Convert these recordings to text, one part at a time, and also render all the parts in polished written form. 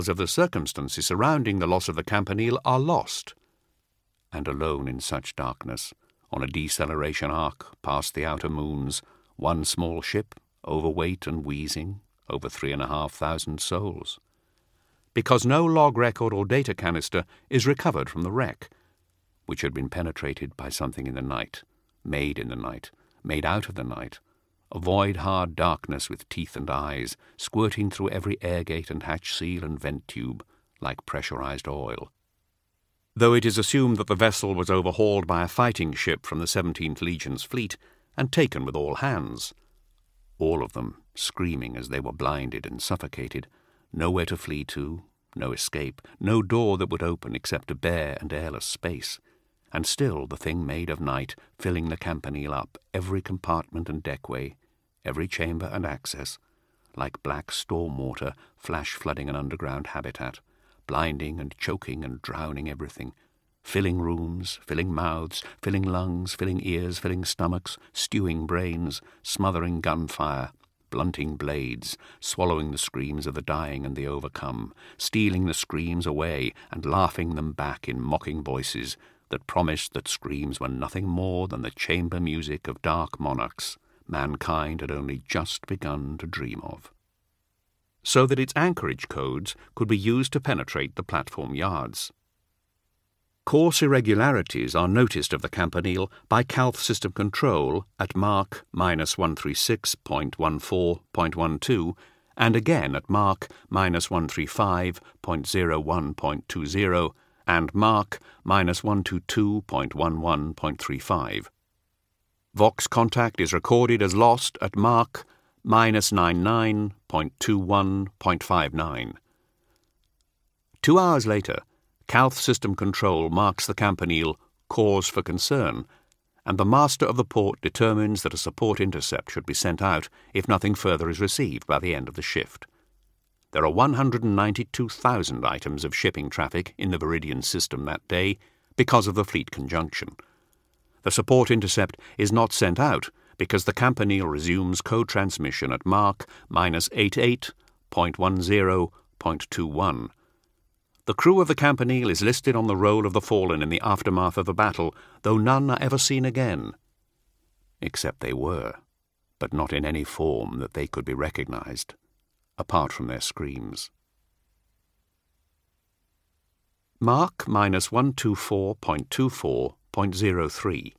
of the circumstances surrounding the loss of the Campanile are lost. And alone in such darkness, on a deceleration arc past the outer moons, one small ship, overweight and wheezing, over 3,500 souls. Because no log record or data canister is recovered from the wreck, which had been penetrated by something in the night, made in the night, made out of the night, a void-hard darkness with teeth and eyes, squirting through every air gate and hatch seal and vent tube, like pressurized oil. Though it is assumed that the vessel was overhauled by a fighting ship from the 17th Legion's fleet and taken with all hands, all of them screaming as they were blinded and suffocated, nowhere to flee to, no escape, no door that would open except a bare and airless space, and still the thing made of night, filling the Campanile up, every compartment and deckway, every chamber and access, like black storm water flash-flooding an underground habitat, blinding and choking and drowning everything, filling rooms, filling mouths, filling lungs, filling ears, filling stomachs, stewing brains, smothering gunfire, blunting blades, swallowing the screams of the dying and the overcome, stealing the screams away and laughing them back in mocking voices that promised that screams were nothing more than the chamber music of dark monarchs mankind had only just begun to dream of. So that its anchorage codes could be used to penetrate the platform yards. Course irregularities are noticed of the Campanile by Calth System Control at Mach -136.14.12 and again at Mach -135.01.20 and Mach -122.11.35. Vox contact is recorded as lost at Mach -99.21.59. 2 hours later, Calth System Control marks the Campanile cause for concern, and the master of the port determines that a support intercept should be sent out if nothing further is received by the end of the shift. There are 192,000 items of shipping traffic in the Viridian system that day because of the fleet conjunction. The support intercept is not sent out because the Campanile resumes code transmission at Mach -88.10.21. The crew of the Campanile is listed on the roll of the fallen in the aftermath of the battle, though none are ever seen again. Except they were, but not in any form that they could be recognized, apart from their screams. Mach -124.24.03.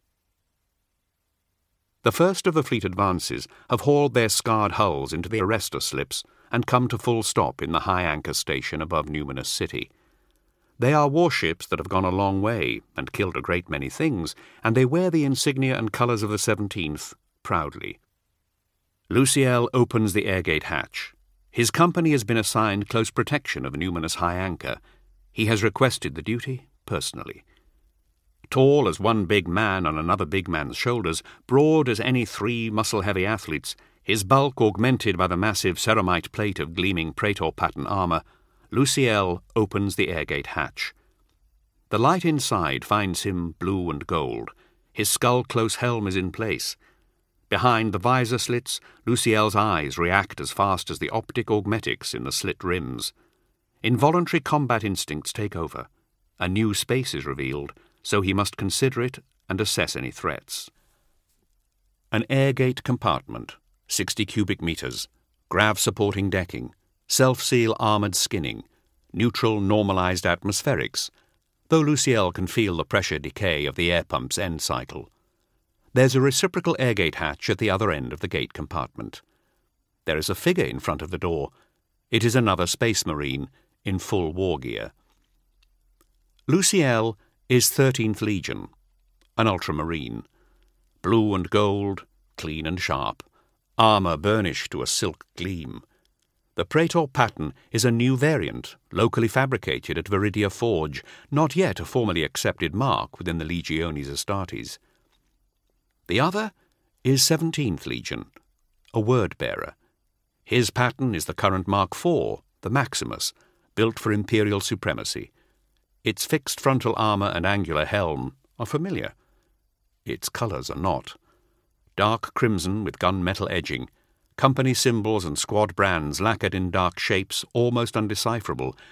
The first of the fleet advances have hauled their scarred hulls into the arrestor slips and come to full stop in the high anchor station above Numinous City. They are warships that have gone a long way and killed a great many things, and they wear the insignia and colours of the 17th proudly. Luciel opens the airgate hatch. His company has been assigned close protection of Numinous high anchor. He has requested the duty personally. Tall as one big man on another big man's shoulders, broad as any 3 muscle-heavy athletes, his bulk augmented by the massive ceramite plate of gleaming Praetor pattern armour, Luciel opens the airgate hatch. The light inside finds him blue and gold. His skull-close helm is in place. Behind the visor slits, Luciel's eyes react as fast as the optic augmetics in the slit rims. Involuntary combat instincts take over. A new space is revealed, so he must consider it and assess any threats. An airgate compartment, 60 cubic meters, grav-supporting decking, self-seal armoured skinning, neutral normalized atmospherics, though Luciel can feel the pressure decay of the air pump's end cycle. There's a reciprocal airgate hatch at the other end of the gate compartment. There is a figure in front of the door. It is another Space Marine in full war gear. Luciel is 13th Legion, an ultramarine. Blue and gold, clean and sharp, armour burnished to a silk gleam. The Praetor pattern is a new variant, locally fabricated at Viridia Forge, not yet a formally accepted mark within the Legiones Astartes. The other is 17th Legion, a word-bearer. His pattern is the current Mark IV, the Maximus, built for Imperial supremacy. Its fixed frontal armour and angular helm are familiar. Its colours are not. Dark crimson with gunmetal edging, company symbols and squad brands lacquered in dark shapes almost undecipherable,